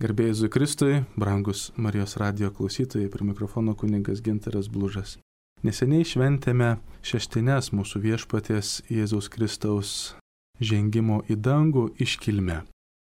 Garbė Jėzui Kristui, brangus Marijos radijo klausytojai, prie mikrofono kunigas Gintaras Blužas. Neseniai šventėme šeštines mūsų viešpaties Jėzaus Kristaus žengimo į dangų iškilmę.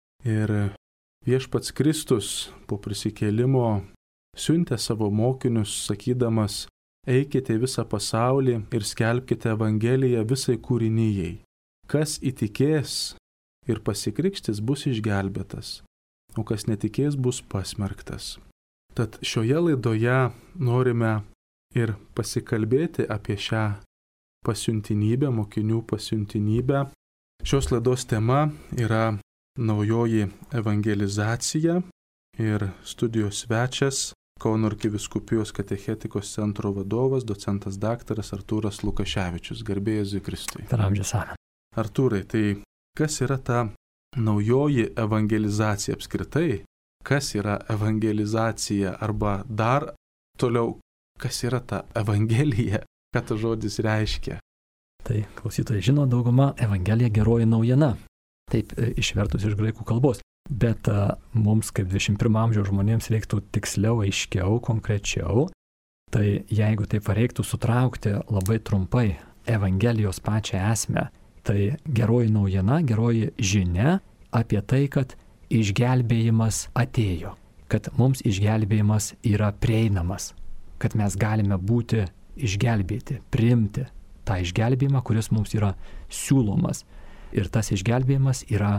Ir viešpats Kristus po prisikėlimo siuntė savo mokinius, sakydamas, eikite visą pasaulį ir skelbkite Evangeliją visai kūrinijai. Kas įtikės ir pasikrikštys bus išgelbėtas, o kas netikės bus pasmerktas. Tad šioje laidoje norime ir pasikalbėti apie šią pasiuntinybę, mokinių pasiuntinybę. Šios laidos tema yra naujoji evangelizacija ir studijos svečias Kauno arkivyskupijos katechetikos centro vadovas, docentas daktaras Artūras Lukaševičius. Garbė Jėzui Kristui. Per amžius amen. Artūrai, tai kas yra ta naujoji evangelizacija apskritai? Kas yra evangelizacija arba dar toliau, kas yra ta evangelija? Ką tas žodis reiškia? Tai klausytojai žino dauguma, evangelija geroji naujiena. Taip išvertus iš graikų kalbos. Bet mums kaip 21 amžiaus žmonėms reiktų tiksliau, aiškiau, konkrečiau. Tai jeigu taip reiktų sutraukti labai trumpai evangelijos pačią esmę, tai geroji naujiena, geroji žinia apie tai, kad išgelbėjimas atėjo, kad mums išgelbėjimas yra prieinamas, kad mes galime būti išgelbėti, priimti tą išgelbėjimą, kuris mums yra siūlomas. Ir tas išgelbėjimas yra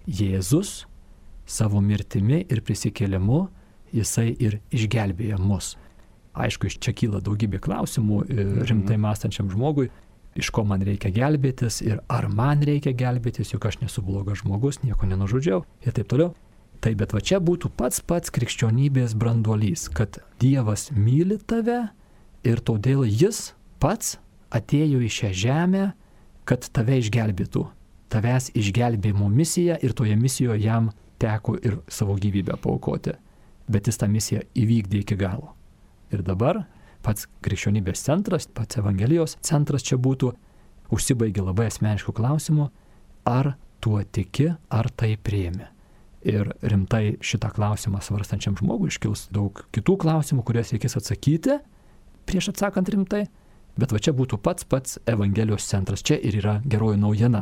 Jėzus savo mirtimi ir prisikėlimu, jisai ir išgelbėja mus. Aišku, iš čia kyla daugybė klausimų rimtai mąstančiam žmogui, iš ko man reikia gelbėtis ir ar man reikia gelbėtis, juk aš nesu blogas žmogus, nieko nenužudžiau ir taip toliau. Tai bet va čia būtų pats krikščionybės branduolys, kad Dievas myli tave ir todėl jis pats atėjo į šią žemę, kad tave išgelbėtų. Tavęs išgelbėjimo misija ir toje misijoje jam teko ir savo gyvybę paaukoti. Bet jis tą misiją įvykdė iki galo. Ir dabar pats krikščionybės centras, pats Evangelijos centras čia būtų, užsibaigė labai asmeniškų klausimų, ar tuo tiki, ar tai priimi. Ir rimtai šitą klausimą svarstančiam žmogui iškils daug kitų klausimų, kuriuos reikės atsakyti, prieš atsakant rimtai, bet va čia būtų pats Evangelijos centras, čia ir yra geroji naujiena.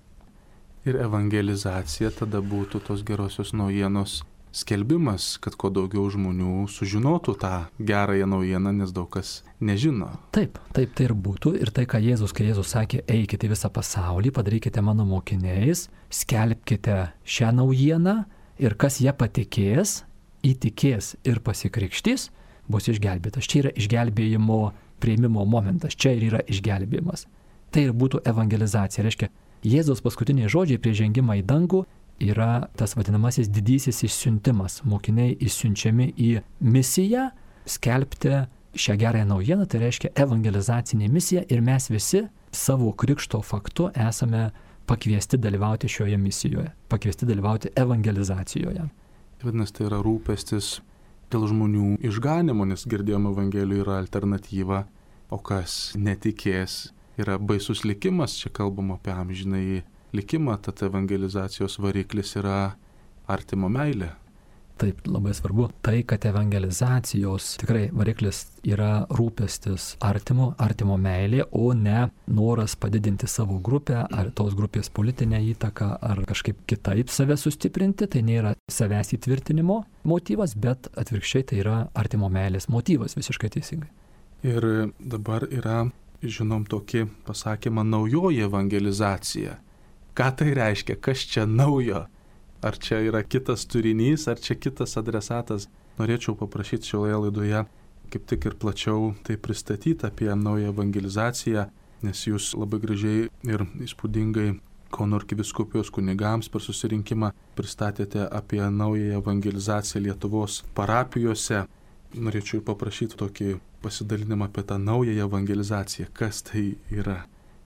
Ir evangelizacija tada būtų tos gerosios naujienos skelbimas, kad kuo daugiau žmonių sužinotų tą gerąją naujieną, nes daug kas nežino. Taip, tai ir būtų. Ir tai, kai Jėzus sakė, eikite visą pasaulį, padarykite mano mokiniais, skelbkite šią naujieną ir kas ją patikės, įtikės ir pasikrikštys, bus išgelbėtas. Čia yra išgelbėjimo priėmimo momentas, čia ir yra išgelbėjimas. Tai ir būtų evangelizacija. Reiškia, Jėzaus paskutiniai žodžiai prieš žengimą į dangų yra tas vadinamasis didysis išsiuntimas. Mokiniai išsiunčiami į misiją skelbti šią gerąją naujieną, tai reiškia evangelizacinė misija ir mes visi savo krikšto faktu esame pakviesti dalyvauti šioje misijoje, pakviesti dalyvauti evangelizacijoje. Vadinasi, tai yra rūpestis dėl žmonių išganimo, nes girdėjome Evangelijoje yra alternatyva, o kas netikės yra baisus likimas, čia kalbama apie amžinąjį likimą, tad evangelizacijos variklis yra artimo meilė. Taip, labai svarbu tai, kad evangelizacijos tikrai variklis yra rūpestis artimo meilė, o ne noras padidinti savo grupę, ar tos grupės politinę įtaką, ar kažkaip kitaip save sustiprinti. Tai nėra savęs įtvirtinimo motyvas, bet atvirkščiai tai yra artimo meilės motyvas, visiškai teisingai. Ir dabar yra, žinom, tokį pasakymą naujoji evangelizacija. Ką tai reiškia? Kas čia naujo? Ar čia yra kitas turinys, ar čia kitas adresatas? Norėčiau paprašyti šioje laidoje kaip tik ir plačiau tai pristatyti apie naują evangelizaciją, nes jūs labai gražiai ir įspūdingai Kauno arkivyskupijos kunigams per susirinkimą pristatėte apie naują evangelizaciją Lietuvos parapijose. Norėčiau paprašyti tokį pasidalinimą apie tą naują evangelizaciją. Kas tai yra?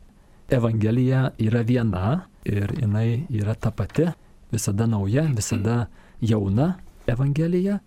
Evangelija yra viena ir jinai yra ta pati, visada nauja, visada jauna Evangelija.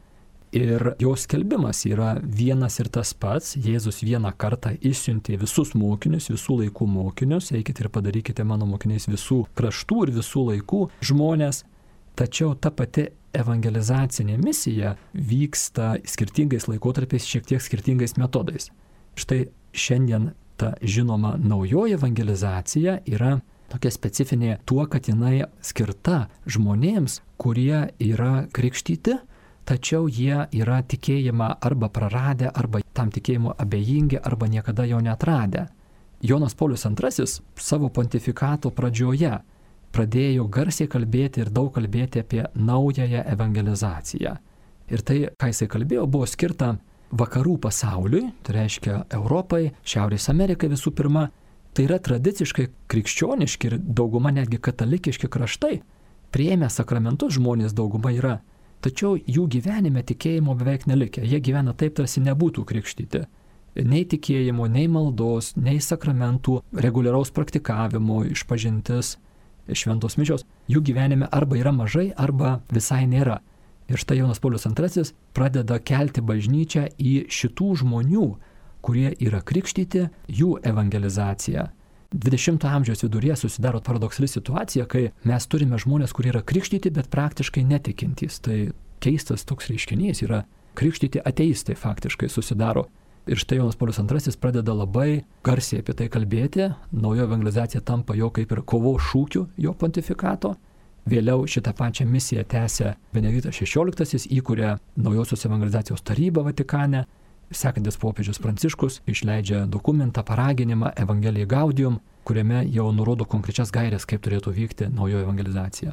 Ir jos skelbimas yra vienas ir tas pats. Jėzus vieną kartą išsiuntė visus mokinius, visų laikų mokinius, eikite ir padarykite mano mokiniais visų kraštų ir visų laikų žmonės. Tačiau ta pati evangelizacinė misija vyksta skirtingais laikotarpiais, šiek tiek skirtingais metodais. Štai šiandien ta žinoma naujoji evangelizacija yra tokia specifinė tuo, kad jinai skirta žmonėms, kurie yra krikštyti, tačiau jie yra tikėjimą arba praradę, arba tam tikėjimo abejingi, arba niekada jo neatradę. Jonas Paulius II savo pontifikato pradžioje pradėjo garsiai kalbėti ir daug kalbėti apie naująją evangelizaciją. Ir tai, ką jisai kalbėjo, buvo skirta vakarų pasauliui, tai reiškia Europai, Šiaurės Amerikai visų pirma. Tai yra tradiciškai krikščioniški ir dauguma netgi katalikiški kraštai. Priėmę sakramentus žmonės dauguma yra, tačiau jų gyvenime tikėjimo beveik nelikę. Jie gyvena taip, tarsi nebūtų krikštyti. Nei tikėjimo, nei maldos, nei sakramentų, reguliaraus praktikavimo, išpažintis, šventos mišios, jų gyvenime arba yra mažai, arba visai nėra. Ir štai Jonas Paulius II pradeda kelti bažnyčią į šitų žmonių, kurie yra krikštyti, jų evangelizaciją. 20 amžiaus viduryje susidaro paradoksali situacija, kai mes turime žmonės, kurie yra krikštyti, bet praktiškai netikintys. Tai keistas toks reiškinys yra krikštyti ateistai faktiškai susidaro. Ir štai Jonas Paulius II pradeda labai garsiai apie tai kalbėti, nauja evangelizacija tampa jo kaip ir kovos šūkiu jo pontifikato. Vėliau šitą pačią misiją tęsia Benediktas XVI, įkuria naujosios evangelizacijos tarybą Vatikane. Sekantis popiežius Pranciškus išleidžia dokumentą, paraginimą Evangelijai Gaudium, kuriame jau nurodo konkrečias gaires, kaip turėtų vykti naujoji evangelizacija.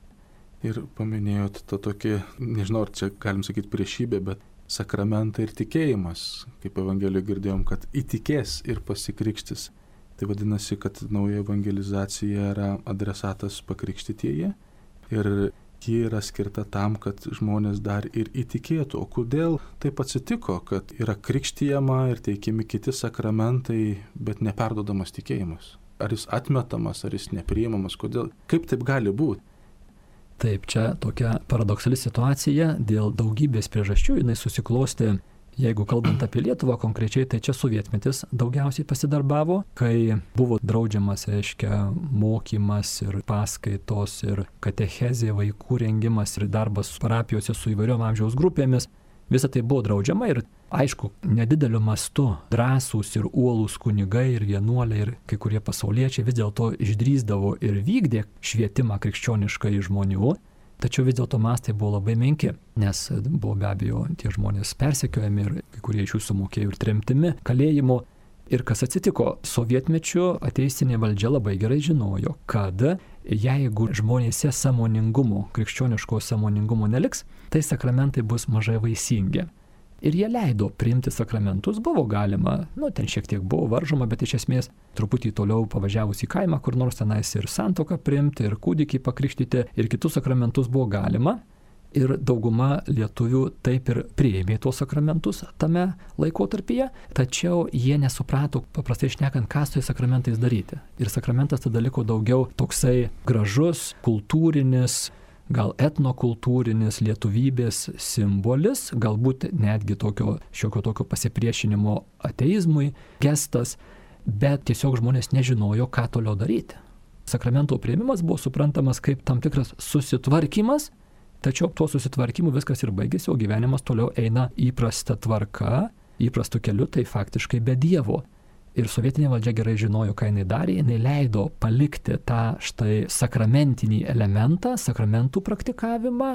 Ir paminėjot tą tokį, nežinau, ar čia galim sakyti priešybė, bet sakramentai ir tikėjimas, kaip Evangelijoje girdėjom, kad įtikės ir pasikrikštis. Tai vadinasi, kad nauja evangelizacija yra adresatas pakrikštytieji ir ji yra skirta tam, kad žmonės dar ir įtikėtų. O kodėl taip atsitiko, kad yra krikštijama ir teikiami kiti sakramentai, bet neperduodamas tikėjimas? Ar jis atmetamas, ar jis nepriimamas? Kodėl? Kaip taip gali būti? Taip, čia tokia paradoksali situacija, dėl daugybės priežasčių jinai susiklostė, jeigu kalbant apie Lietuvą konkrečiai, tai čia sovietmetis daugiausiai pasidarbavo, kai buvo draudžiamas, reiškia, mokymas ir paskaitos ir katechezė, vaikų rengimas ir darbas parapijose su įvairiom amžiaus grupėmis. Visa tai buvo draudžiama ir, aišku, nedideliu mastu drąsūs ir uolūs kunigai ir vienuoliai ir kai kurie pasauliečiai vis dėlto išdrįsdavo ir vykdė švietimą krikščioniškai žmonių, tačiau vis dėlto mastai buvo labai menki, nes buvo be abejo tie žmonės persekiojami ir kai kurie iš jų sumokėjo ir tremtimi, kalėjimu. Ir kas atsitiko? Sovietmečiu ateistinė valdžia labai gerai žinojo, kad jeigu žmonėse sąmoningumo, krikščioniško sąmoningumo neliks, tai sakramentai bus mažai vaisingi. Ir jie leido priimti sakramentus, buvo galima, ten šiek tiek buvo varžoma, bet iš esmės truputį toliau pavažiavus į kaimą, kur nors tenais ir santuoką priimti, ir kūdikį pakrikštyti, ir kitus sakramentus buvo galima. Ir dauguma lietuvių taip ir priėmė tuos sakramentus tame laikotarpyje, tačiau jie nesuprato, paprastai šnekant, ką su tais sakramentais daryti. Ir sakramentas tada liko daugiau toksai gražus, kultūrinis, gal etnokultūrinis lietuvybės simbolis, galbūt netgi šiokio tokio pasipriešinimo ateizmui gestas, bet tiesiog žmonės nežinojo, ką toliau daryti. Sakramento priėmimas buvo suprantamas kaip tam tikras susitvarkymas, tačiau tuo susitvarkymu viskas ir baigėsi, o gyvenimas toliau eina įprasta tvarka, įprastu keliu, tai faktiškai be Dievo. Ir sovietinė valdžia gerai žinojo, ką jinai darė, jinai leido palikti tą štai sakramentinį elementą, sakramentų praktikavimą,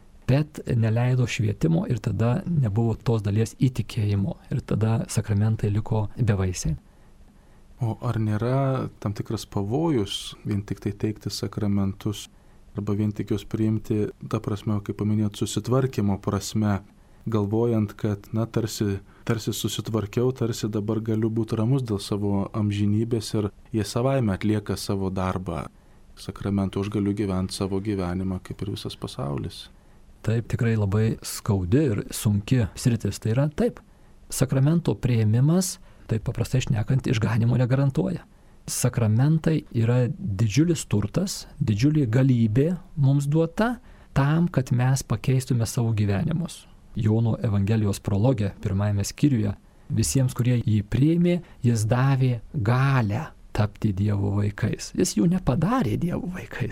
bet neleido švietimo ir tada nebuvo tos dalies įtikėjimo ir tada sakramentai liko bevaisiai. O ar nėra tam tikras pavojus vien tik tai teikti sakramentus arba vien tik juos priimti, ta prasme, kaip paminėjot, susitvarkymo prasme, galvojant, kad, tarsi susitvarkiau, tarsi dabar galiu būti ramus dėl savo amžinybės ir jie savaime atlieka savo darbą. Sakramentu aš galiu gyventi savo gyvenimą kaip ir visas pasaulis. Taip, tikrai labai skaudi ir sunki sritis. Tai yra taip, sakramento priėmimas, taip paprastai šnekant, išganimo negarantuoja. Sakramentai yra didžiulis turtas, didžiulė galybė mums duota tam, kad mes pakeistume savo gyvenimus. Jono Evangelijos prologe, pirmajame skyriuje, visiems, kurie jį priėmė, jis davė galią tapti Dievo vaikais. Jis jų nepadarė Dievo vaikais.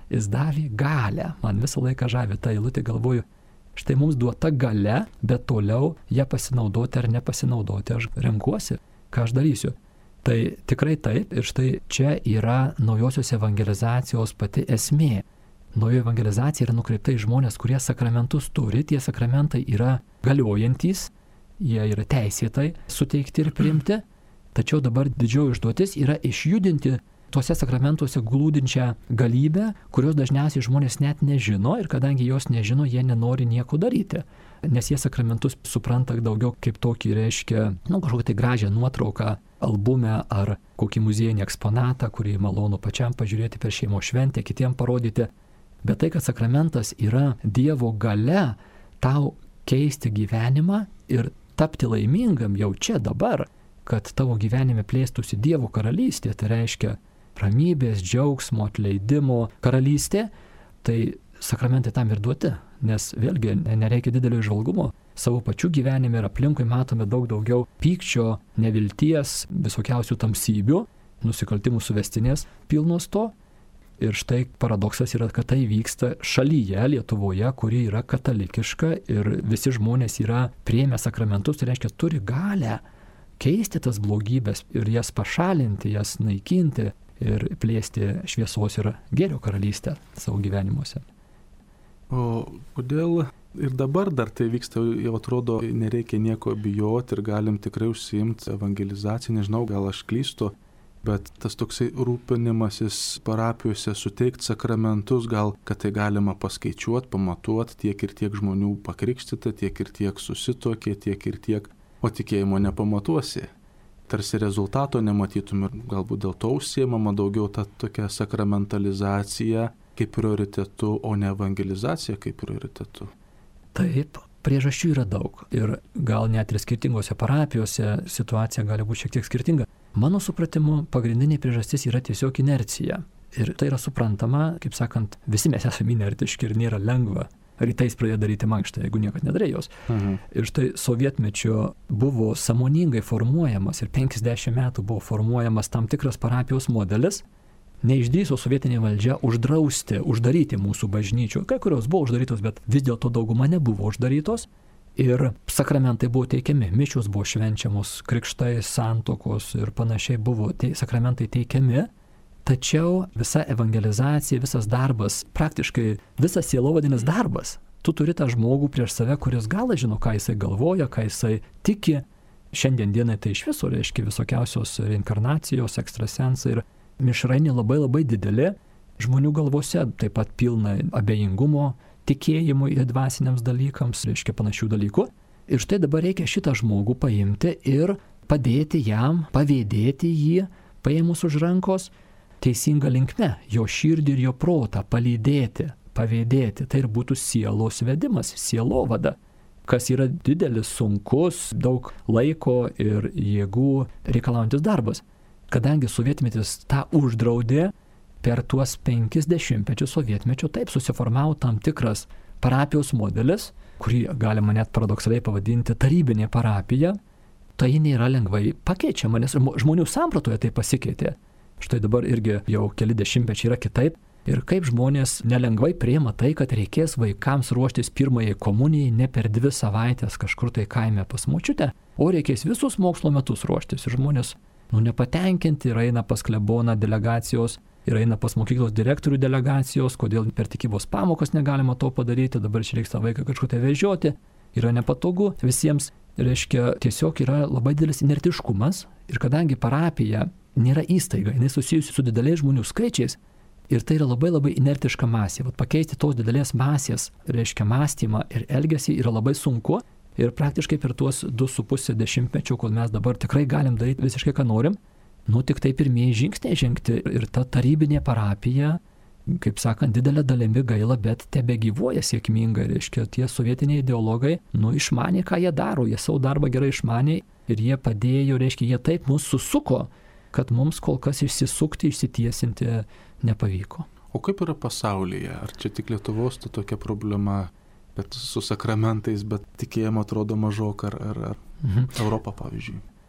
jis davė galę. Man visą laiką žavi tą eilutę, galvoju, štai mums duota galia, bet toliau ją pasinaudoti ar nepasinaudoti aš renkuosi, ką aš darysiu. Tai tikrai taip, ir štai čia yra naujosios evangelizacijos pati esmė. Naujoji evangelizacija yra nukreipta į žmonės, kurie sakramentus turi, tie sakramentai yra galiojantys, jie yra teisėtai suteikti ir priimti, tačiau dabar didžioji užduotis yra išjudinti tuose sakramentuose glūdinčią galybę, kurios dažniausiai žmonės net nežino, ir kadangi jos nežino, jie nenori nieko daryti. Nes jie sakramentus supranta daugiau kaip tokį, reiškia, kažkokią tai gražią nuotrauką albume ar kokį muziejinį eksponatą, kurį malonu pačiam pažiūrėti per šeimos šventę, kitiem parodyti. Bet tai, kad sakramentas yra Dievo galia tau keisti gyvenimą ir tapti laimingam jau čia dabar, kad tavo gyvenime plėstųsi Dievo karalystė, tai reiškia ramybės, džiaugsmo, atleidimo karalystė, tai sakramentai tam ir duoti, nes vėlgi nereikia didelio įžvalgumo. Savo pačių gyvenime ir aplinkui matome daug daugiau pykčio, nevilties, visokiausių tamsybių, nusikaltimų suvestinės pilnos to. Ir štai paradoksas yra, kad tai vyksta šalyje, Lietuvoje, kuri yra katalikiška ir visi žmonės yra priėmę sakramentus, tai reiškia, turi galę keisti tas blogybės ir jas pašalinti, jas naikinti ir plėsti šviesos ir gėrio karalystę savo gyvenimuose. O kodėl ir dabar dar tai vyksta, jau atrodo, nereikia nieko bijoti ir galim tikrai užsiimti evangelizaciją, nežinau, gal aš klystu, bet tas toksai rūpinimasis parapijose suteikti sakramentus, gal kad tai galima paskaičiuoti, pamatuoti, tiek ir tiek žmonių pakrikštyta, tiek ir tiek susitokė, tiek ir tiek, o tikėjimo nepamatuosi. Tarsi rezultato nematytum ir galbūt dėl to užsiemama daugiau ta tokia sakramentalizacija kaip prioritetu, o ne evangelizacija kaip prioritetu. Taip, priežasčių yra daug ir gal net ir skirtingose parapijose situacija gali būti šiek tiek skirtinga. Mano supratimu, pagrindinė priežastis yra tiesiog inercija. Ir tai yra suprantama, kaip sakant, visi mes esame inertiški ir nėra lengva rytais pradėti daryti mankštą, jeigu niekad nedarė jos. Ir štai sovietmečio buvo sąmoningai formuojamas ir 50 metų buvo formuojamas tam tikras parapijos modelis. Neišdrįso sovietinė valdžia uždaryti mūsų bažnyčių. Kai kurios buvo uždarytos, bet vis dėlto dauguma nebuvo uždarytos. Ir sakramentai buvo teikiami, mišios buvo švenčiamos, krikštai, santokos ir panašiai buvo sakramentai teikiami. Tačiau visa evangelizacija, visas darbas, praktiškai visas sielovadinis darbas, tu turi tą žmogų prieš save, kuris gal žino, ką jisai galvoja, ką jisai tiki. Šiandien dienai tai iš viso reiškia visokiausios reinkarnacijos, ekstrasensai ir mišrainė labai didelė. Žmonių galvose taip pat pilna abejingumo, tikėjimui ir dvasiniams dalykams, reiškia panašių dalykų. Ir štai dabar reikia šitą žmogų paimti ir padėti jam, pavėdėti jį, paėmus už rankos, teisinga linkme, jo širdį ir jo protą palydėti, pavėdėti. Tai ir būtų sielos vedimas, sielovada, kas yra didelis, sunkus, daug laiko ir jėgų reikalaujantis darbas. Kadangi sovietmetis tą uždraudė, per tuos 50 sovietmečio taip susiformavo tam tikras parapijos modelis, kurį galima net paradoksaliai pavadinti tarybinė parapija. Tai nėra lengvai pakeičiama, nes žmonių sampratoje tai pasikeitė. Štai dabar irgi jau keli dešimtmečiai yra kitaip. Ir kaip žmonės nelengvai priima tai, kad reikės vaikams ruoštis pirmajai komunijai ne per 2 savaitės kažkur tai kaime pas močiutę, o reikės visus mokslo metus ruoštis. Ir žmonės nepatenkinti ir eina pas kleboną delegacijos, ir eina pas mokyklos direktorių delegacijos, kodėl per tikybos pamokas negalima to padaryti, dabar čia reiks tą vaiką kažkur tai vežioti, yra nepatogu visiems, reiškia tiesiog yra labai didelis inertiškumas ir kadangi parapija nėra įstaiga, jinai susijusi su dideliais žmonių skaičiais ir tai yra labai inertiška masė. Vat pakeisti tos didelės masės, reiškia mąstymą ir elgesį yra labai sunku ir praktiškai per tuos 2,5 dešimtmečio, kol mes dabar tikrai galim daryti visiškai ką norim, tik tai pirmieji žingsniai žengti ir ta tarybinė parapija, kaip sakant, didelė dalimi gaila, bet tebe gyvuoja sėkmingai, reiškia tie sovietiniai ideologai, išmanė, ką jie daro, jie savo darbą gerai išmanė ir jie padėjo, reiškia, jie taip mus susuko, kad mums kol kas išsisukti, išsitiesinti nepavyko. O kaip yra pasaulyje? Ar čia tik Lietuvos tokia problema, bet su sakramentais, bet tikėjimo atrodo mažok, ar Europą pavyzdžiui?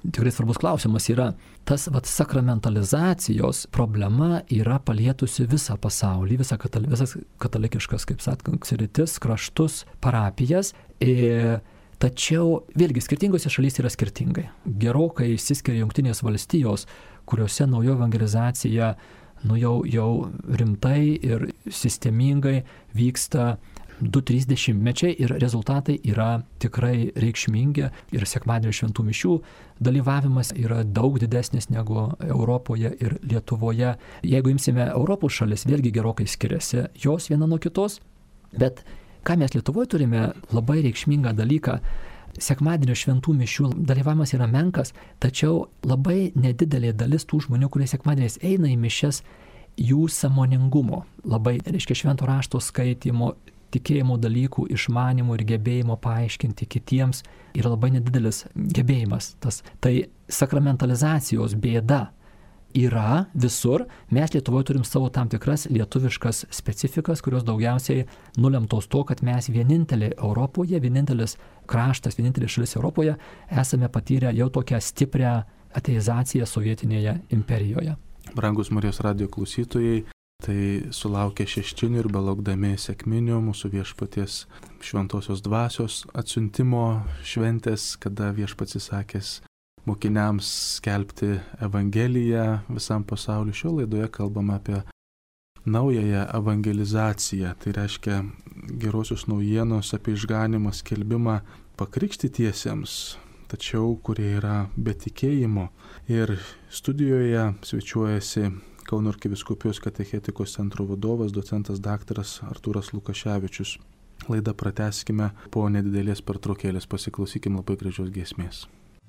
tikrai svarbus klausimas yra, tas sakramentalizacijos problema yra palietusi visą pasaulį, visas katalikiškas, kaip sakant, sritis, kraštus, parapijas. Tačiau vėlgi skirtingose šalyse yra skirtingai. Gerokai išsiskiria Jungtinės valstijos, kuriuose naujoji evangelizacija jau rimtai ir sistemingai vyksta 2-3 mečiai ir rezultatai yra tikrai reikšmingi ir sekmadienio šventų mišių dalyvavimas yra daug didesnis negu Europoje ir Lietuvoje. Jeigu imsime Europos šalis, vėlgi gerokai skiriasi jos viena nuo kitos, bet ką mes Lietuvoje turime labai reikšmingą dalyką. Sekmadienio šventų mišių dalyvavimas yra menkas, tačiau labai nedidelė dalis tų žmonių, kurie sekmadieniais eina į mišias, jų sąmoningumo, labai, švento rašto skaitimo, tikėjimo dalykų, išmanimo ir gebėjimo paaiškinti kitiems yra labai nedidelis gebėjimas. Tai sakramentalizacijos bėda yra visur. Mes Lietuvoje turim savo tam tikras lietuviškas specifikas, kurios daugiausiai nulemtos to, kad mes vienintelė Europoje, vienintelis kraštas, vienintelė šalis Europoje esame patyrę jau tokią stiprią ateizaciją sovietinėje imperijoje. Brangus Marijos radijo klausytojai, tai sulaukia šeštinių ir belaukdami sekminių mūsų viešpaties šventosios dvasios atsiuntimo šventės, kada viešpats įsakęs mokiniams skelbti Evangeliją visam pasauliu. Šio laidoje kalbame apie naująją evangelizaciją, tai reiškia gerosios naujienos apie išganimą skelbimą pakrikštytiesiems, tačiau kurie yra be tikėjimo. Ir studijoje svečiuojasi Kauno arkivyskupijos katechetikos centro vadovas, docentas daktaras Artūras Lukaševičius. Laidą pratęskime po nedidelės pertraukėlės, pasiklausykim labai gražios giesmės.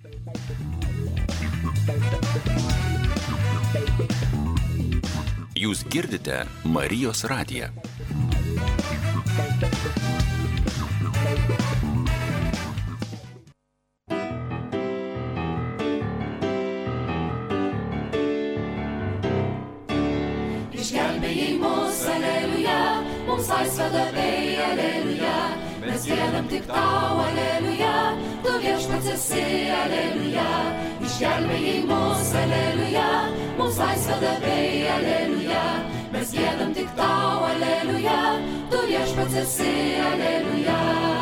Jūs girdite Marijos radiją. Išgelbėjai mus, aleliuja, mums laisvę davei, aleliuja, mes giedam tik tau, aleliuja, tu viešpats esi, aleliuja. Išgelbėjai mus, aleliuja, mums laisvę davei, aleliuja, mes giedam tik tau, aleliuja, tu viešpats esi, aleliuja.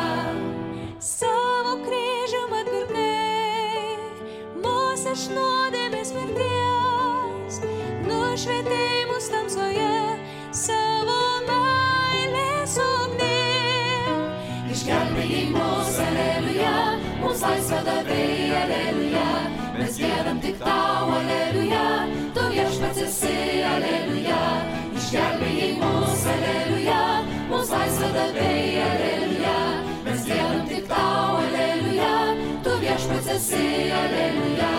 Savo kryžium atpirkai, mus iš nuodėmės mirties, nušvietei mus tamsoje, savo meilės ugnį. Išgelbėjai mus, aleliuja, mums laisvę davei, aleliuja, mes giedam tik tau, aleliuja, tu viešpats esi, aleliuja. Išgelbėjai mus, aleliuja, mums laisvę davei, aleliuja, mes giedam tik tau, aleliuja, tu viešpats esi, aleliuja.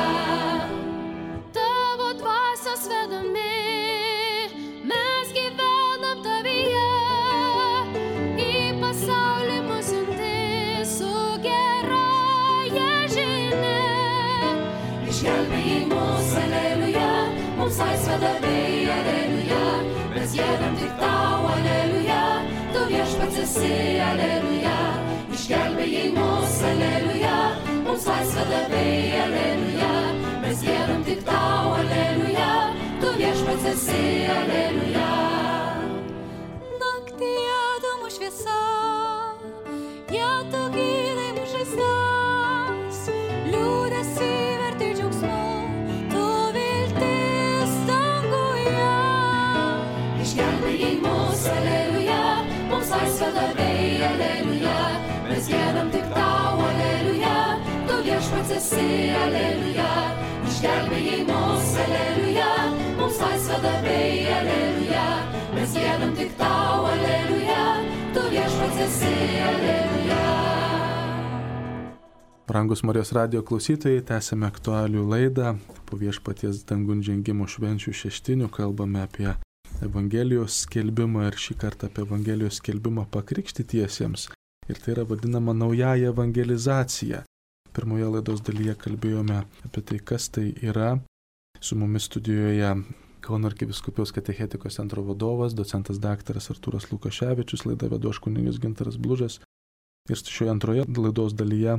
Tavo dvasios vedami, mes gyvenam tavyje, į pasaulį mus siunti su gerąja žinia. Išgelbėjai mus, aleliuja, mums laisvę davei, aleliuja, mes giedam tik tau, aleliuja, tu viešpats esi, aleliuja. Išgelbėjai mus, aleliuja, mums laisvę davei, aleliuja, mes giedam tik tau, aleliuja, tu viešpats esi, aleliuja. Naktyje tu mūsų šviesa, ją tu gydai mūsų žaizdas, liūdesį verti džiaugsmu, tu viltis danguje. Išgelbėjai mus, aleliuja, mums laisvę davei, aleliuja, mes giedam tik tau, aleliuja, tu viešpats esi, aleliuja. Išgelbėjai mus, aleliuja, mums laisvę davei, aleliuja, mes giedam tik tau, aleliuja, tu viešpats esi, aleliuja. Brangus Marijos radijo klausytojai, tęsime aktualių laidą. Po viešpaties dangun žengimo švenčių šeštinių kalbame apie Evangelijos skelbimą ir šį kartą apie Evangelijos skelbimą pakrikštytiesiems. Ir tai yra vadinama naująja evangelizacija. Pirmoje laidos dalyje kalbėjome apie tai, kas tai yra. Su mumis studijoje Kauno arkivyskupijos katechetikos centro vadovas, docentas daktaras Artūras Lukaševičius, laidą vedu aš kunigas Gintaras Blužas. Ir šioje antroje laidos dalyje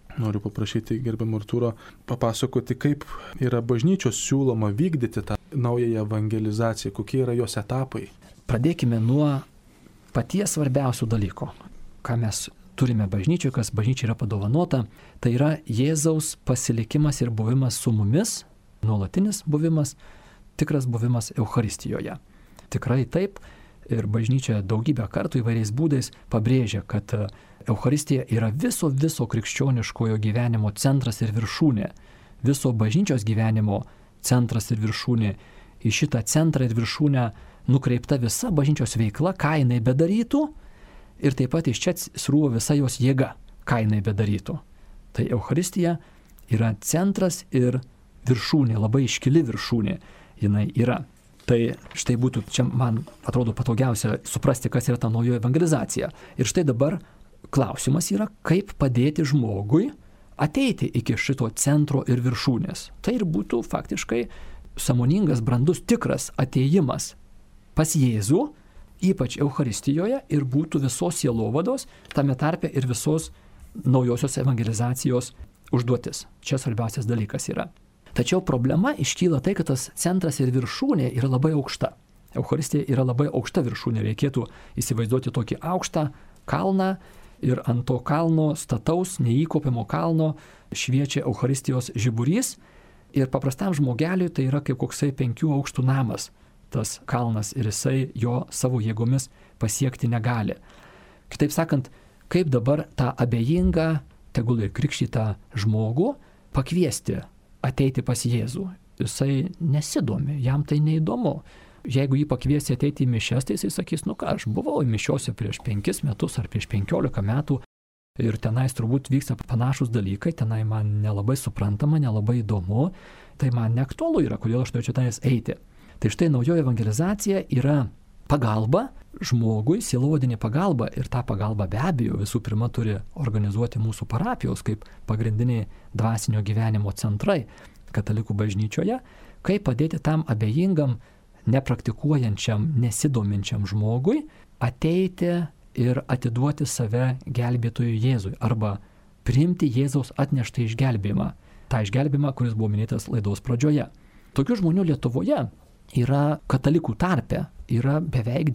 Noriu paprašyti gerbiamą Artūro papasakoti, kaip yra bažnyčios siūloma vykdyti tą naująją evangelizaciją, kokie yra jos etapai. Pradėkime nuo paties svarbiausio dalyko, ką mes turime bažnyčioje, kas bažnyčiai yra padovanota, tai yra Jėzaus pasilikimas ir buvimas su mumis, nuolatinis buvimas, tikras buvimas Eucharistijoje. Tikrai taip, ir bažnyčia daugybę kartų įvairiais būdais pabrėžia, kad Eucharistija yra viso krikščioniškojo gyvenimo centras ir viršūnė, viso bažnyčios gyvenimo centras ir viršūnė. Į šitą centrą ir viršūnę nukreipta visa bažnyčios veikla, ką jinai bedarytų, ir taip pat iš čia srūva visa jos jėga, ką jinai bedarytų. Tai Eucharistija yra centras ir viršūnė, labai iškili viršūnė jinai yra. Tai štai būtų, čia man atrodo patogiausia suprasti, kas yra ta naujoji evangelizacija. Ir štai dabar klausimas yra, kaip padėti žmogui ateiti iki šito centro ir viršūnės. Tai ir būtų faktiškai sąmoningas, brandus, tikras atėjimas pas Jėzų, ypač Eucharistijoje, ir būtų visos sielovados, tame tarpe ir visos naujosios evangelizacijos užduotis. Čia svarbiausias dalykas yra. Tačiau problema iškyla tai, kad tas centras ir viršūnė yra labai aukšta. Eucharistija yra labai aukšta viršūnė. Reikėtų įsivaizduoti tokį aukštą kalną ir ant to kalno stataus, neįkopiamo kalno šviečia Eucharistijos žiburys. Ir paprastam žmogeliui tai yra kaip koksai 5 aukštų namas tas kalnas ir jisai jo savo jėgomis pasiekti negali. Kitaip sakant, kaip dabar tą abejingą, tegul ir krikštytą žmogų pakviesti ateiti pas Jėzų. Jisai nesidomi, jam tai neįdomu. Jeigu jį pakviesi ateiti į mišias, tai jisai sakys, aš buvau į mišiose prieš 5 metus ar prieš 15 metų ir tenais turbūt vyksta panašus dalykai, tenai man nelabai suprantama, nelabai įdomu, tai man neaktualu yra, kodėl aš turėčiau tenais eiti. Tai štai naujoji evangelizacija yra pagalba žmogui, sielovadinė pagalba, ir tą pagalbą be abejo visų pirma turi organizuoti mūsų parapijos kaip pagrindiniai dvasinio gyvenimo centrai katalikų bažnyčioje, kaip padėti tam abejingam, nepraktikuojančiam, nesidominčiam žmogui ateiti ir atiduoti save gelbėtojui Jėzui arba priimti Jėzaus atneštą išgelbėjimą, tą išgelbėjimą, kuris buvo minėtas laidos pradžioje. Tokių žmonių Lietuvoje yra katalikų tarpe, yra beveik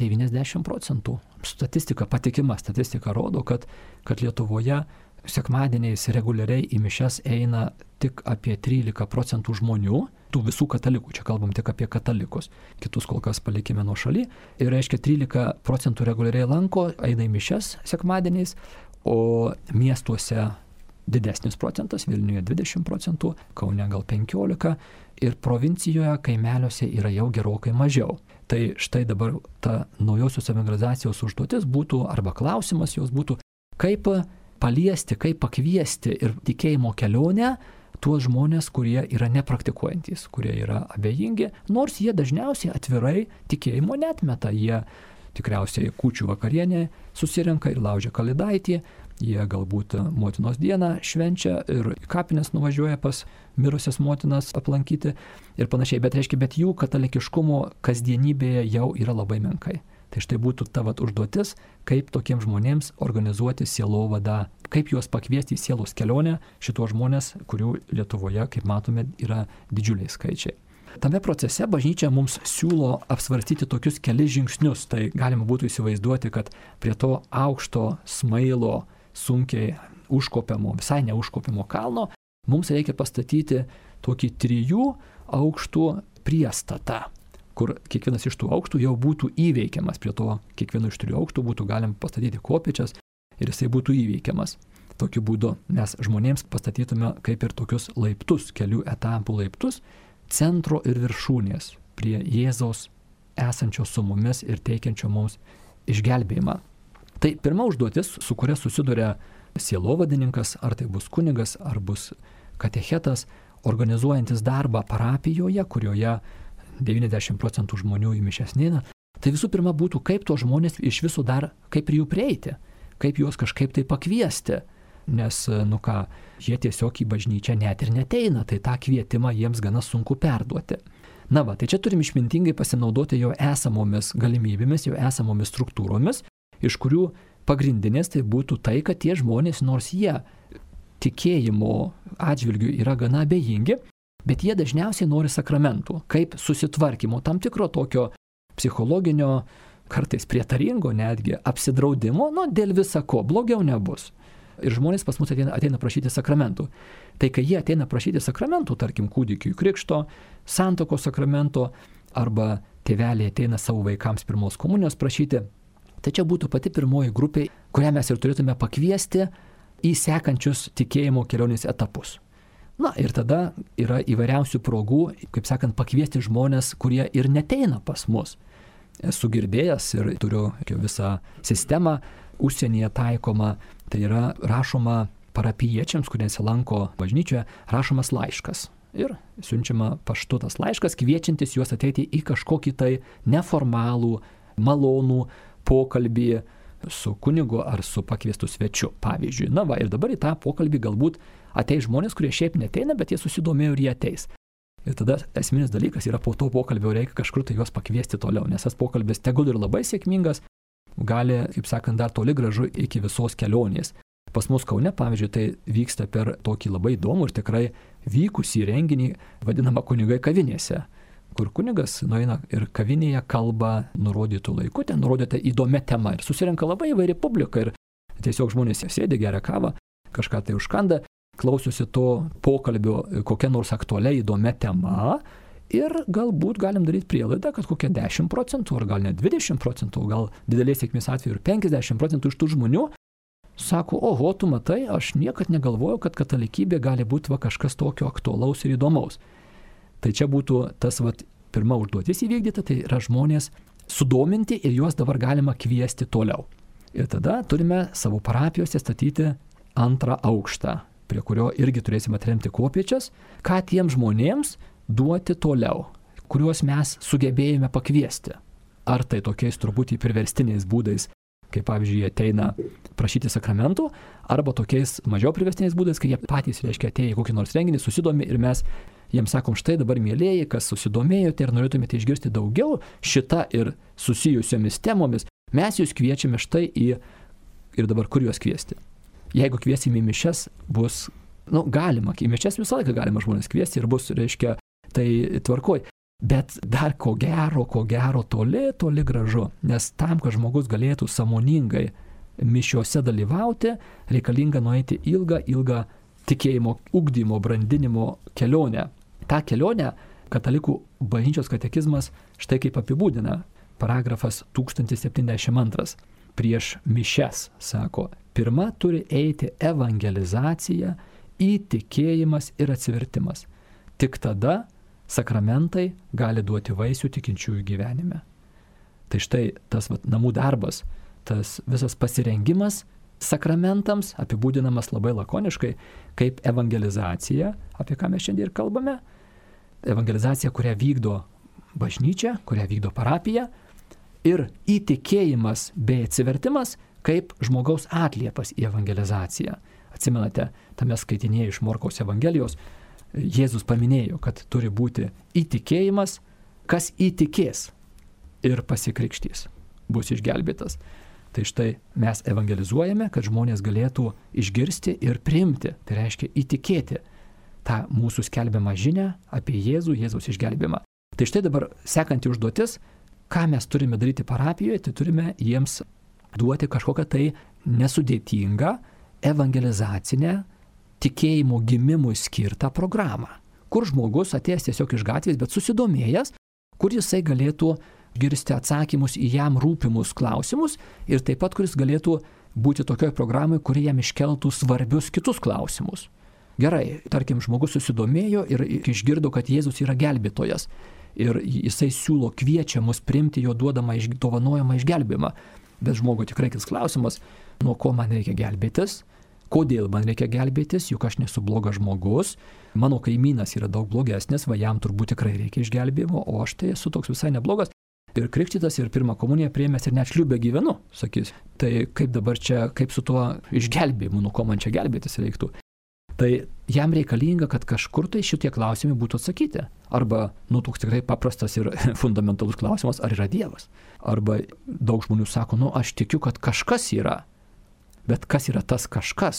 90%. Statistika, patikima statistika rodo, kad Lietuvoje sekmadieniais reguliariai į mišias eina tik apie 13% žmonių, tų visų katalikų, čia kalbam tik apie katalikus, kitus kol kas palikime nuo šaly, ir reiškia 13% reguliariai lanko, eina į mišias sekmadieniais, o miestuose didesnis procentas, Vilniuje 20%, Kaune gal 15%, ir provincijoje, kaimeliuose yra jau gerokai mažiau. Tai štai dabar ta naujosios evangelizacijos užduotis būtų, arba klausimas jos būtų, kaip paliesti, kaip pakviesti ir tikėjimo kelionę tuos žmonės, kurie yra nepraktikuojantys, kurie yra abejingi, nors jie dažniausiai atvirai tikėjimo netmeta. Jie tikriausiai kūčių vakarienė susirenka ir laužia kalėdaitį, jie galbūt motinos dieną švenčia ir kapines nuvažiuoja pas mirusias motinas aplankyti ir panašiai, bet jų katalikiškumo kasdienybėje jau yra labai menkai. Tai štai būtų ta užduotis, kaip tokiems žmonėms organizuoti sielovadą, kaip juos pakviesti į sielos kelionę, šitos žmonės, kurių Lietuvoje, kaip matome, yra didžiuliai skaičiai. Tame procese bažnyčia mums siūlo apsvarstyti tokius kelis žingsnius. Tai galima būtų įsivaizduoti, kad prie to aukšto smailo, sunkiai užkopiamo, visai neužkopiamo kalno, mums reikia pastatyti tokį 3 aukštų priestatą, kur kiekvienas iš tų aukštų jau būtų įveikiamas. Prie to kiekvieno iš 3 aukštų būtų galima pastatyti kopėčias ir jisai būtų įveikiamas. Tokiu būdu mes žmonėms pastatytume kaip ir tokius laiptus, kelių etapų laiptus, centro ir viršūnės prie Jėzaus esančio su mumis ir teikiančio mums išgelbėjimą. Tai pirma užduotis, su kuria susiduria sielovadininkas, ar tai bus kunigas, ar bus katechetas, organizuojantis darbą parapijoje, kurioje 90% žmonių į mišias neina. Tai visų pirma būtų, kaip tuos žmonės iš viso dar, kaip prie jų prieiti, kaip juos kažkaip tai pakviesti. Nes, jie tiesiog į bažnyčią net ir neteina, tai tą kvietimą jiems gana sunku perduoti. Tai čia turim išmintingai pasinaudoti jau esamomis galimybėmis, jau esamomis struktūromis, iš kurių pagrindinės tai būtų tai, kad tie žmonės, nors jie tikėjimo atžvilgių yra gana abejingi, bet jie dažniausiai nori sakramentų, kaip susitvarkymo, tam tikro tokio psichologinio, kartais prietaringo netgi apsidraudimo, dėl visako, blogiau nebus. Ir žmonės pas mus ateina prašyti sakramentų. Tai kai jie ateina prašyti sakramentų, tarkim, kūdikiui krikšto, santuokos sakramento, arba tėveliai ateina savo vaikams pirmos komunijos prašyti, tai čia būtų pati pirmoji grupė, kurią mes ir turėtume pakviesti į sekančius tikėjimo kelionės etapus. Ir tada yra įvairiausių progų, kaip sakant, pakviesti žmonės, kurie ir neteina pas mus. Esu girdėjęs ir turiu visą sistemą užsienyje taikomą, tai yra rašoma parapijiečiams, kurie nesilanko bažnyčioje, rašomas laiškas. Ir siunčiama paštu tas laiškas, kviečiantis juos ateiti į kažkokį tai neformalų, malonų pokalbį su kunigu ar su pakviestu svečiu, pavyzdžiui. Ir dabar į tą pokalbį galbūt ateis žmonės, kurie šiaip neteina, bet jie susidomėjo ir jie ateis. Ir tada esminis dalykas yra po to pokalbio reikia kažkur tai juos pakviesti toliau, nes tas pokalbis tegul ir labai sėkmingas, gali, kaip sakant, dar toli gražu iki visos kelionės. Pas mus Kaune, pavyzdžiui, tai vyksta per tokį labai įdomų ir tikrai vykusį renginį, vadinamą kunigai kavinėse, kur kunigas nueina ir kavinėje kalba nurodytų laiku, ten nurodyta įdomia tema ir susirenka labai įvairi publika ir tiesiog žmonės sėdi, geria kavą, kažką tai užkanda, klausosi to pokalbio kokia nors aktualia įdomia tema ir galbūt galim daryti prielaidą, kad kokie 10% ar gal net 20%, gal didelės sėkmės atveju ir 50% iš tų žmonių sako, oho, tu matai, aš niekad negalvojau, kad katalikybė gali būti kažkas tokio aktualaus ir įdomaus. Tai čia būtų tas pirma užduotis įvykdyta, tai yra žmonės sudominti ir juos dabar galima kviesti toliau. Ir tada turime savo parapijose statyti antrą aukštą, prie kurio irgi turėsime atremti kopėčias, ką tiems žmonėms duoti toliau, kuriuos mes sugebėjome pakviesti. Ar tai tokiais truputį priverstiniais būdais, kaip pavyzdžiui, jie ateina prašyti sakramentų, arba tokiais mažiau priverstiniais būdais, kai jie patys, atėję į kokį nors renginį, susidomi ir mes jiems sakom, štai dabar mielieji, kas susidomėjote ir norėtumėte išgirsti daugiau šitą ir susijusiomis temomis, mes jūs kviečiame štai ir dabar kur juos kviesti. Jeigu kviesime į mišias, bus, galima, į mišias visą laiką galima žmonės kviesti ir bus, tai tvarkoj. Bet dar ko gero toli gražu, nes tam, kad žmogus galėtų sąmoningai mišiuose dalyvauti, reikalinga nueiti ilgą tikėjimo ugdymo, brandinimo kelionę. Ta kelionę katalikų bažnyčios katekizmas štai kaip apibūdina, paragrafas 1072. Prieš mišias, sako, pirma turi eiti evangelizacija, įtikėjimas ir atsivertimas. Tik tada sakramentai gali duoti vaisių tikinčiųjų gyvenime. Tai štai tas namų darbas, tas visas pasirengimas sakramentams apibūdinamas labai lakoniškai kaip evangelizacija, apie ką mes šiandien ir kalbame. Evangelizacija, kurią vykdo bažnyčia, kurią vykdo parapija, ir įtikėjimas bei atsivertimas kaip žmogaus atliepas į evangelizaciją. Atsimenate, tame skaitinėje iš Morkaus Evangelijos Jėzus paminėjo, kad turi būti įtikėjimas, kas įtikės ir pasikrikštys, bus išgelbėtas. Tai štai mes evangelizuojame, kad žmonės galėtų išgirsti ir priimti, tai reiškia įtikėti tą mūsų skelbiamą žinią apie Jėzų, Jėzaus išgelbėjimą. Tai štai dabar sekanti užduotis, ką mes turime daryti parapijoje, tai turime jiems duoti kažkokią tai nesudėtingą evangelizacinę tikėjimo gimimui skirtą programą, kur žmogus atėjęs tiesiog iš gatvės, bet susidomėjęs, kur jisai galėtų girsti atsakymus į jam rūpimus klausimus ir taip pat, kuris galėtų būti tokioj programai, kuri jam iškeltų svarbius kitus klausimus. Gerai, tarkim, žmogus susidomėjo ir išgirdo, kad Jėzus yra gelbėtojas ir jisai siūlo, kviečia mus priimti jo duodamą dovanojamą išgelbėjimą. Bet žmogui tikrai kils klausimas, nuo ko man reikia gelbėtis, kodėl man reikia gelbėtis, juk aš nesu blogas žmogus, mano kaimynas yra daug blogesnis, jam turbūt tikrai reikia išgelbėjimo, o aš tai esu toks visai neblogas. Ir krikštytas, ir pirmą komuniją priėmęs, ir net šliūbe gyvenu, sakys. Tai kaip dabar čia, kaip su tuo išgelbėjimu, nuo ko man čia gelbėtis reiktų. Tai jam reikalinga, kad kažkur tai šitie klausimai būtų atsakyti. Arba, toks tikrai paprastas ir fundamentalus klausimas, ar yra Dievas. Arba daug žmonių sako, aš tikiu, kad kažkas yra. Bet kas yra tas kažkas?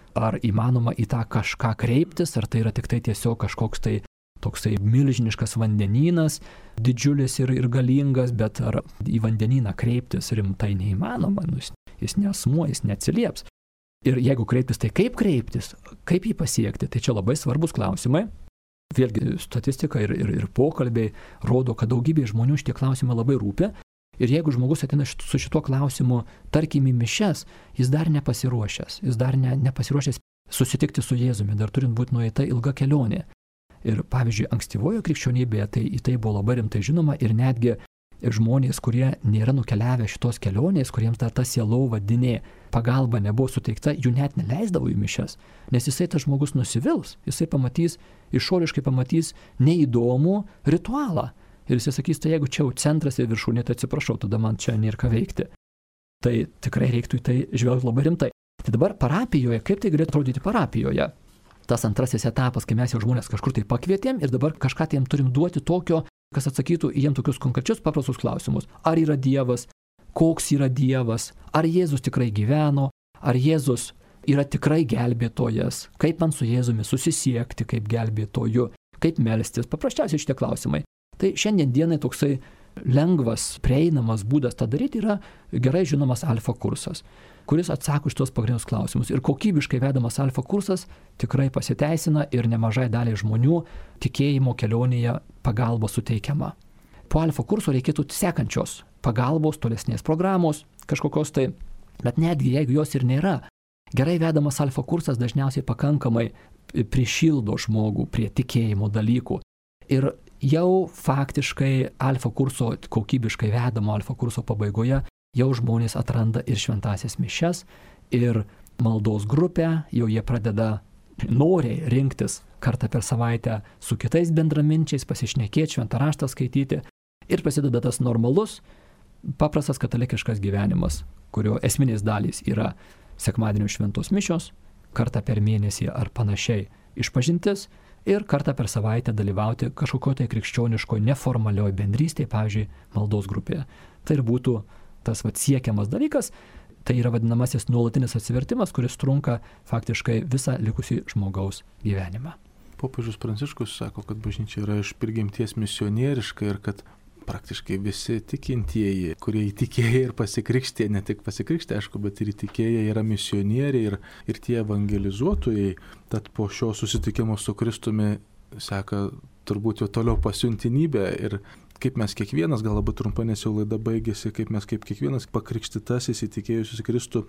ar įmanoma į tą kažką kreiptis, ar tai yra tik tai tiesiog kažkoks tai toksai milžiniškas vandenynas, didžiulis ir galingas, bet ar į vandenyną kreiptis rimtai neįmanoma, jis neasmuo, jis neatsilieps. Ir jeigu kreiptis, tai kaip kreiptis, kaip jį pasiekti, tai čia labai svarbus klausimai. Vėlgi statistika ir pokalbiai rodo, kad daugybė žmonių šitie klausimai labai rūpi. Ir jeigu žmogus ateina su šituo klausimu, tarkim į mišias, jis dar nepasiruošęs, nepasiruošęs susitikti su Jėzumi, dar turint būti nueita ilga kelionė. Ir pavyzdžiui, ankstyvojo krikščionybėje tai į tai buvo labai rimtai žinoma ir netgi žmonės, kurie nėra nukeliavę šitos kelionės, kuriems dar ta sielovadinė pagalba nebuvo suteikta, jų net neleisdavo į mišias, nes jisai tas žmogus nusivils, jisai išoriškai pamatys neįdomų ritualą. Ir jisai sakys, tai jeigu čia jau centras ir viršūnė, tai atsiprašau, tada man čia nėra ką veikti. Tai tikrai reiktų į tai žvelgti labai rimtai. Tai dabar parapijoje, kaip tai galėtų atrodyti parapijoje? Tas antrasis etapas, kai mes jau žmonės kažkur tai pakvietėm ir dabar kažką tai jiems turim duoti tokio, kas atsakytų į jiems tokius konkrečius paprastus klausimus. Ar yra Dievas? Koks yra Dievas? Ar Jėzus tikrai gyveno? Ar Jėzus yra tikrai gelbėtojas? Kaip man su Jėzumi susisiekti kaip gelbėtoju? Kaip melstis? Paprasčiausiai šitie klausimai. Tai šiandien dienai toksai lengvas, prieinamas būdas tą daryti yra gerai žinomas alfa kursas, kuris atsako šitos pagrindinius klausimus. Ir kokybiškai vedamas alfa kursas tikrai pasiteisina ir nemažai daliai žmonių tikėjimo kelionėje pagalba suteikiama. Po alfa kurso reikėtų sekančios pagalbos, tolesnės programos, kažkokios tai, bet netgi jeigu jos ir nėra, gerai vedamas alfa kursas dažniausiai pakankamai prišildo žmogų prie tikėjimo dalykų. Ir jau faktiškai alfa kurso, kokybiškai vedamo alfa kurso pabaigoje, jau žmonės atranda ir šventasias mišias, ir maldos grupę, jau jie pradeda noriai rinktis kartą per savaitę su kitais bendraminčiais, pasišnekėti, šventą raštą skaityti, ir prasideda tas normalus, paprastas katalikiškas gyvenimas, kurio esminės dalys yra sekmadienio šventos mišios, kartą per mėnesį ar panašiai išpažintis, ir kartą per savaitę dalyvauti kažkokio tai krikščioniško neformalioje bendrystėje, pavyzdžiui, maldos grupėje. Tai ir būtų tas siekiamas dalykas, tai yra vadinamasis nuolatinis atsivertimas, kuris trunka faktiškai visą likusį žmogaus gyvenimą. Popiežius Pranciškus sako, kad bažnyčia yra iš prigimties misionieriška ir kad praktiškai visi tikintieji, kurie įtikėję ir pasikrikštė, ne tik pasikrikštė, aišku, bet ir įtikėję yra misionieriai ir tie evangelizuotojai. Tad po šio susitikimo su Kristumi seka turbūt jau toliau pasiuntinybė ir kaip mes kiekvienas, gal labai trumpa, nes jau laida baigėsi, kaip mes kaip kiekvienas pakrikštytasis įtikėjusis Kristų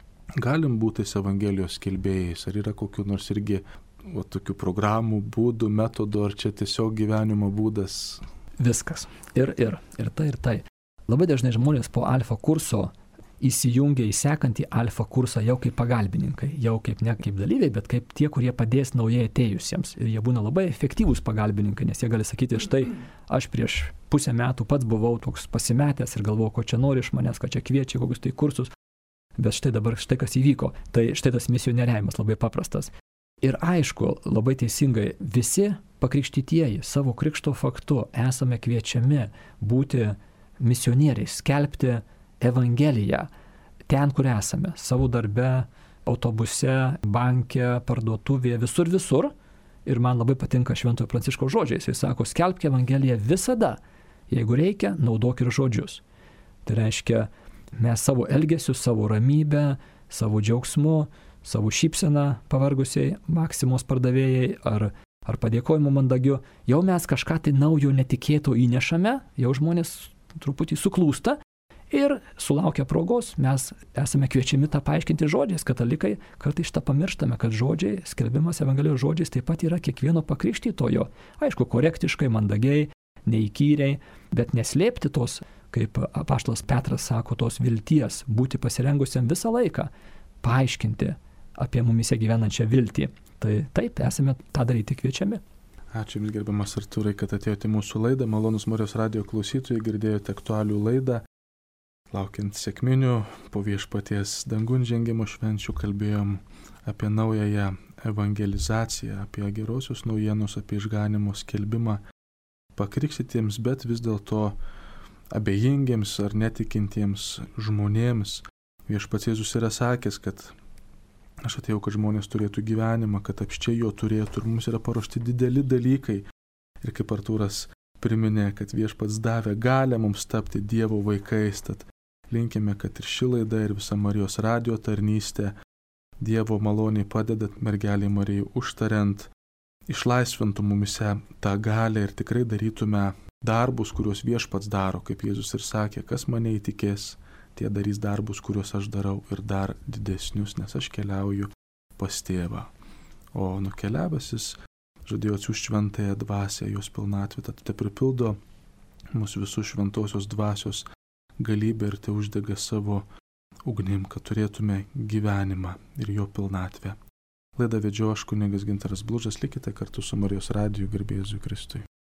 galim būti Evangelijos skelbėjais. Ar yra kokių nors irgi tokių programų, būdų, metodų, ar čia tiesiog gyvenimo būdas? Viskas. Ir tai. Labai dažnai žmonės po alfa kurso įsijungia į sekantį alfa kursą jau kaip pagalbininkai, jau kaip ne kaip dalyviai, bet kaip tie, kurie padės naujai atėjusiems. Ir jie būna labai efektyvūs pagalbininkai, nes jie gali sakyti, štai aš prieš pusę metų pats buvau toks pasimetęs ir galvojau, ko čia nori iš manęs, ką čia kviečia, kokius tai kursus. Bet štai dabar štai kas įvyko. Tai štai tas misionieriavimas labai paprastas. Ir aišku, labai teisingai, visi pakrikštytieji savo krikšto faktu esame kviečiami būti misionieriais, skelbti Evangeliją ten, kur esame, savo darbe, autobuse, banke, parduotuvėje, visur. Ir man labai patinka Šventojo Pranciškaus žodžiais. Jis sako, skelbk Evangeliją visada, jeigu reikia, naudok ir žodžius. Tai reiškia, mes savo elgesiu, savo ramybę, savo džiaugsmu, savo šypseną pavargusiai Maksimos pardavėjai ar padėkojimu mandagiu, jau mes kažką tai naujo netikėto įnešame, jau žmonės truputį suklūsta ir sulaukia progos, mes esame kviečiami tą paaiškinti žodžiais. Katalikai kartais šitą pamirštame, kad žodžiai, skelbimas Evangelijos žodžiais taip pat yra kiekvieno pakrikštytojo. Aišku, korektiškai, mandagiai, neįkyriai, bet neslėpti tos, kaip apaštalas Petras sako, tos vilties, būti pasirengusiam visą laiką, paaiškinti apie mumise gyvenančią viltį. Tai taip, esame tą daryti kviečiami. Ačiū Jums, gerbiamas Artūrai, kad atėjote į mūsų laidą. Malonus Marijos radijo klausytojai, girdėjote aktualių laidą. Laukiant sekminių, po Viešpaties dangun žengimo švenčių kalbėjom apie naująją evangelizaciją, apie gerosios naujienos, apie išganimo skelbimą pakrikštytiems, bet vis dėlto abejingiems ar netikintiems žmonėms. Viešpats Jėzus yra sakęs, kad Aš atėjau, kad žmonės turėtų gyvenimą, kad apščiai jo turėtų ir mums yra paruošti dideli dalykai. Ir kaip Artūras priminė, kad Viešpats davė galę mums tapti Dievo vaikais, tad linkime, kad ir ši laida, ir visa Marijos radijo tarnystė Dievo maloniai padedat mergelei Marijai užtariant, išlaisvintų mumise tą galę ir tikrai darytume darbus, kuriuos Viešpats daro, kaip Jėzus ir sakė, kas mane įtikės, tie darys darbus, kuriuos aš darau ir dar didesnius, nes aš keliauju pas Tėvą. O nukeliavęsis žadėjo atsiųsti šventąją dvasią, jos pilnatvę, tad te pripildo mūsų visus šventosios dvasios galybę ir te uždega savo ugnim, kad turėtume gyvenimą ir jo pilnatvę. Laidą vedžiau aš, kunigas Gintaras Blužas, likite kartu su Marijos radiju, garbė Jėzui Kristui.